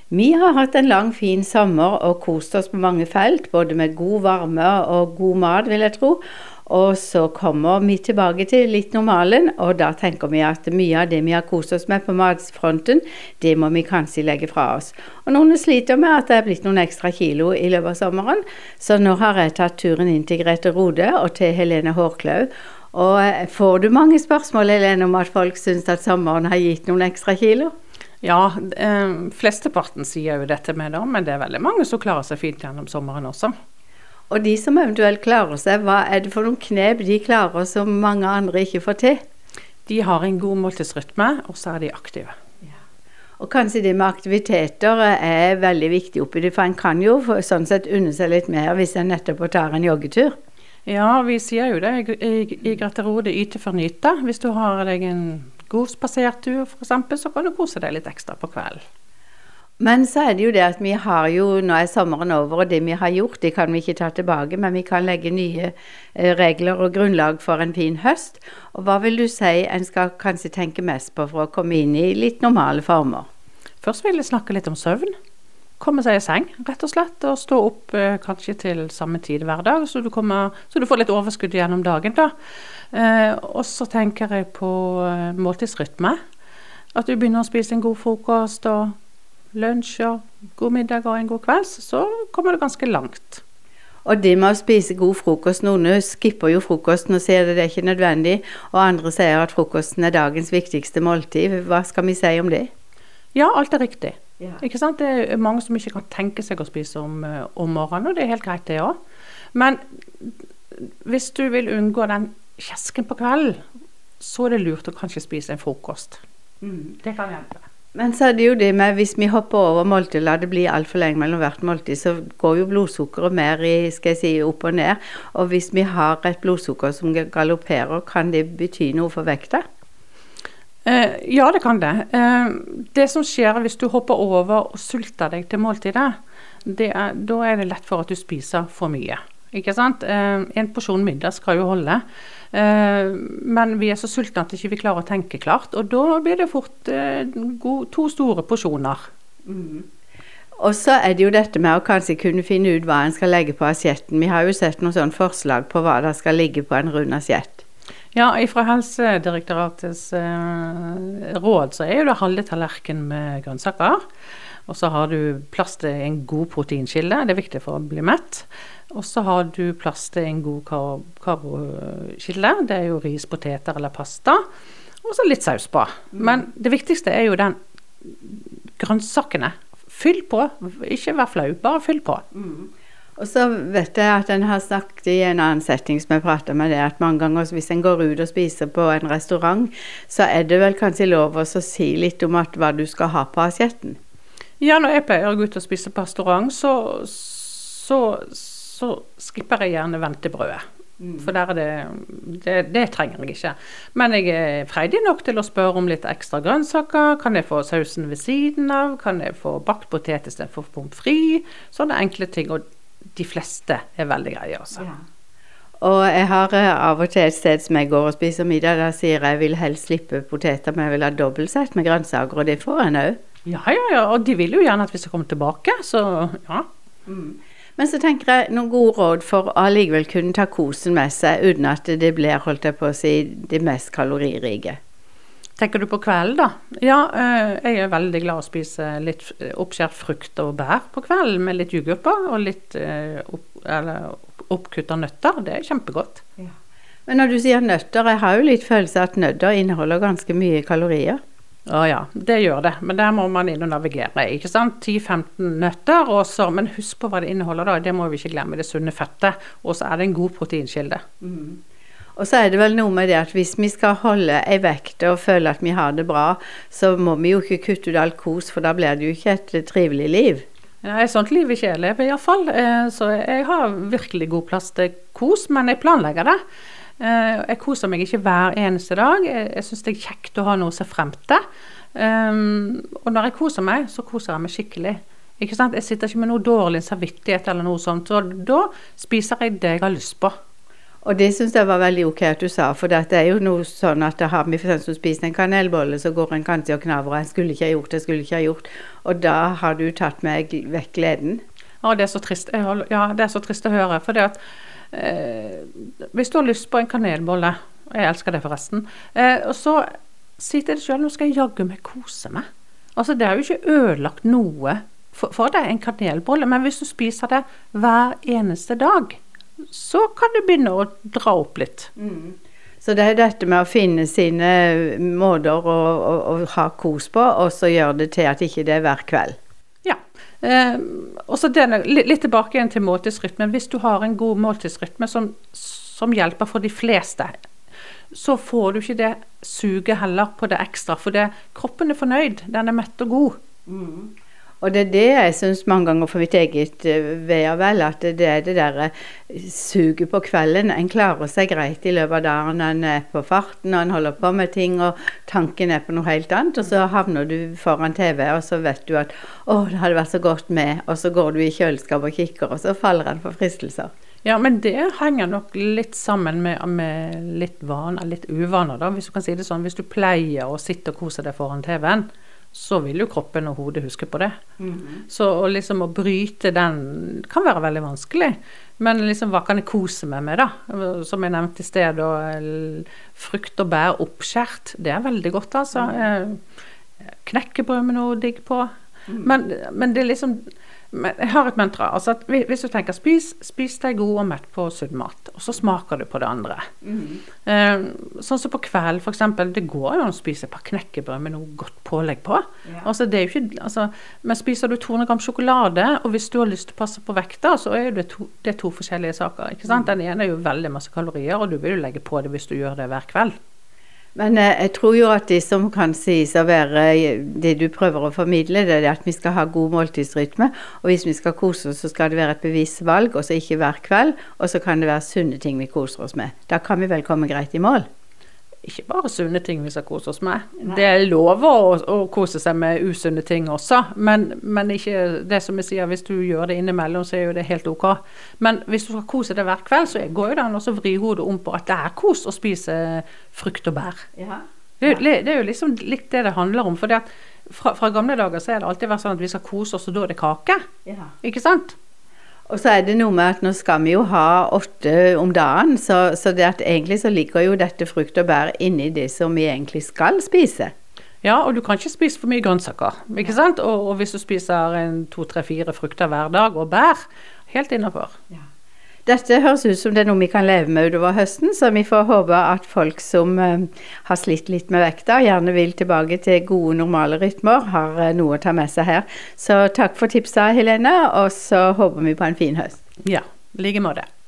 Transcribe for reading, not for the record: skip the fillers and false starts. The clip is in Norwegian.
Vi har hatt en lang, fin sommer og kost oss på mange felt, både med god varme og god mat, vil jeg tro. Og så kommer vi tilbake til litt normalen, og da tenker vi at mye av det vi har kost oss med på matfronten, det må vi kanskje legge fra oss. Og noen sliter med at det er blitt noen ekstra kilo i løpet av sommeren, så nå har jeg tatt turen inn til Grete Rode og til Helene Hårklaug. Og får du mange spørsmål, Helene, om at folk synes at sommeren har gitt noen ekstra kilo? Ja, flesteparten sier jo dette med det, men det er veldig mange som klarer seg fint gjennom sommeren også. Og de som eventuelt klarer seg, hva er det for noen knep de klarer som mange andre ikke får til? De har en god måltidsrytme, og så er de aktive. Ja. Og kanskje det med aktiviteter er veldig viktig oppi det, for en kan jo sånn sett unne seg litt mer hvis en nettopp tar en joggetur. Ja, vi sier jo det i Grete Rode, yte for nyte. Hvis du har deg en god spasertur for eksempel, så kan du kose deg litt ekstra på kvelden. Men så er det jo det at vi har jo, nå er sommeren over, og det vi har gjort, det kan vi ikke ta tilbake, men vi kan legge nye regler og grunnlag for en fin høst. Og hva vil du si en skal kanskje tenke mest på for å komme inn i litt normale former? Først vil jeg snakke litt om søvn. Komme seg i seng, rett og slett, og stå opp kanskje til samme tid hver dag, så du får litt overskudd gjennom dagen da. Og så tenker jeg på måltidsrytme. At du begynner å spise en god frokost og lunsj og god middag og en god kveld, så kommer du ganske langt. Og det med å spise god frokost, noen skipper jo frokosten og sier det er ikke nødvendig, og andre sier at frokosten er dagens viktigste måltid. Hva skal vi si om det? Ja, alt er riktig. Ja. Ikke sant? Det er mange som ikke kan tenke seg å spise om morgenen, og det er helt greit det også. Men hvis du vil unngå den kjesken på kvelden, så er det lurt å kanskje spise en frokost. Det kan hjelpe. Men så er det jo det med, hvis vi hopper over måltid, la det bli alt for lenge mellom hvert måltid, så går jo blodsukkeret mer opp og ned. Og hvis vi har et blodsukker som galopperer, kan det bety noe for vekta? Ja, det kan det. Det som skjer hvis du hopper over og sulter deg til måltidet, da er det lett for at du spiser for mye. Ikke sant? En porsjon middag skal jo holde, men vi er så sultne at vi ikke klarer å tenke klart, og da blir det fort 2 store porsjoner. Og så er det jo dette med å kanskje kunne finne ut hva en skal legge på asjetten. Vi har jo sett noen sånne forslag på hva det skal ligge på en rund asjett. Ja, fra Helsedirektoratets råd så er jo det halve tallerken med grønnsaker, og så har du plass til en god proteinkilde, det er viktig for å bli mett, og så har du plass til en god karbokilde, det er jo ris, poteter eller pasta, og så litt saus på. Men det viktigste er jo den grønnsakene. Fyll på, ikke vær flau, bare fyll på. Og så vet jeg at en har snakket i en annen setting som jeg prater med det, at mange ganger hvis en går ut og spiser på en restaurant, så er det vel kanskje lov å si litt om hva du skal ha på asjetten. Ja, når jeg pleier å gå ut og spise på restaurant, så skipper jeg gjerne ventebrødet. For der er det trenger jeg ikke. Men jeg er freidig nok til å spørre om litt ekstra grønnsaker. Kan jeg få sausen ved siden av? Kan jeg få bakt potet i stedet for pommes frites? Sånne enkle ting, og de fleste er veldig greie også. Ja. Og jeg har av og til et sted som jeg går og spiser middag, der sier jeg vil helst slippe poteter, men jeg vil ha dobbeltsett med grønnsaker, og det får en også. Ja, og de vil jo gjerne at vi skal komme tilbake, så ja. Men så tenker jeg noen gode råd for å allikevel kunne ta kosen med seg, uten at det blir, holdt jeg på å si, det mest kaloririke. Tenker du på kvelden da? Ja, jeg er veldig glad å spise litt oppskjært frukt og bær på kvelden, med litt yoghurt på, og litt oppkuttet nøtter. Det er kjempegodt. Ja. Men når du sier nøtter, jeg har jo litt følelse at nøtter inneholder ganske mye kalorier. Ja, det gjør det, men der må man inn og navigere, ikke sant? 10-15 nøtter, men husk på hva det inneholder da, det må vi ikke glemme, det sunne fettet, og så er det en god proteinkilde. Og så er det vel noe med det at hvis vi skal holde en vekt og føle at vi har det bra, så må vi jo ikke kutte ut all kos, for da blir det jo ikke et trivelig liv. Ja, et sånt liv ikke jeg lever i hvert fall, så jeg har virkelig god plass til kos, men jeg planlegger det. Jeg koser meg ikke hver eneste dag. Jeg synes det er kjekt å ha noe å se frem til. Og når jeg koser meg, så koser jeg meg skikkelig. Ikke sant? Jeg sitter ikke med noe dårlig samvittighet eller noe sånt, så da spiser jeg det jeg har lyst på. Og det synes jeg var veldig ok at du sa, for det er jo noe sånn at har vi for eksempel spist en kanelbolle, så går en kanskje og knaver, og jeg skulle ikke ha gjort, og da har du tatt meg vekk gleden. Ja, det er så trist. Ja, det er så trist å høre, for det at hvis du har lyst på en kanelbolle, og jeg elsker det forresten, og så si til deg selv, nå skal jeg jaggu meg kose meg. Altså, det er jo ikke ødelagt noe for deg, en kanelbolle, men hvis du spiser det hver eneste dag, så kan du begynne å dra opp litt. Så det er dette med å finne sine måter å ha kos på, og så gjøre det til at ikke det er hver kveld. Ja, og så litt tilbake igjen til måltidsrytmen. Hvis du har en god måltidsrytme som hjelper for de fleste, så får du ikke det suget heller på det ekstra, for kroppen er fornøyd, den er mett og god. Og det er det jeg synes mange ganger for mitt eget ve og vel, at det er det der suget på kvelden. En klarer seg greit i løpet av dagen, en er på farten, og en holder på med ting, og tanken er på noe helt annet, og så havner du foran TV, og så vet du at det hadde vært så godt med, og så går du i kjøleskap og kikker, og så faller en for fristelser. Ja, men det henger nok litt sammen med litt vaner, litt uvaner da, hvis du kan si det sånn. Hvis du pleier å sitte og kose deg foran TV-en, så vil jo kroppen og hodet huske på det. Så liksom å bryte den kan være veldig vanskelig. Men liksom, hva kan jeg kose meg med da? Som jeg nevnte i sted, frukt og bær oppskjært, det er veldig godt altså. Knekkebrød med noe digg på. Men det er liksom, jeg har et mantra, altså at hvis du tenker spis deg god og mett på sunn mat, og så smaker du på det andre. Sånn som på kveld for eksempel, det går jo å spise et par knekkebrød med noe godt pålegg på. Altså det er jo ikke, altså, men spiser du 200 gram sjokolade, og hvis du har lyst til å passe på vekta, så er det to forskjellige saker, ikke sant? Den ene er jo veldig masse kalorier, og du vil jo legge på det hvis du gjør det hver kveld. Men jeg tror jo at det som kan sies å være det du prøver å formidle, det er at vi skal ha god måltidsrytme, og hvis vi skal kose oss, så skal det være et bevisst valg, og så ikke hver kveld, og så kan det være sunne ting vi koser oss med. Da kan vi vel komme greit i mål. Ikke bare sunne ting vi skal kose oss med. Nei. Det er lov å kose seg med usunne ting også, men ikke det som jeg sier, hvis du gjør det innimellom, så er jo det helt ok. Men hvis du skal kose deg hver kveld, så går jo det an å vri hodet om på at det er kos å spise frukt og bær. Ja. Det er jo liksom litt det handler om, for fra gamle dager så er det alltid vært sånn at vi skal kose oss, og da er det kake. Ja. Ikke sant? Og så er det noe med at nå skal vi jo ha 8 om dagen, så det at egentlig så ligger jo dette frukt og bær inni det som vi egentlig skal spise. Ja, og du kan ikke spise for mye grønnsaker, ikke sant? Og hvis du spiser 2, 3, 4 frukter hver dag og bær, helt innenfor. Ja. Dette høres ut som det er noe vi kan leve med utover høsten, så vi får håpe at folk som har slitt litt med vekta, gjerne vil tilbake til gode, normale rytmer, har noe å ta med seg her. Så takk for tipset, Helene, og så håper vi på en fin høst. Ja, like måte.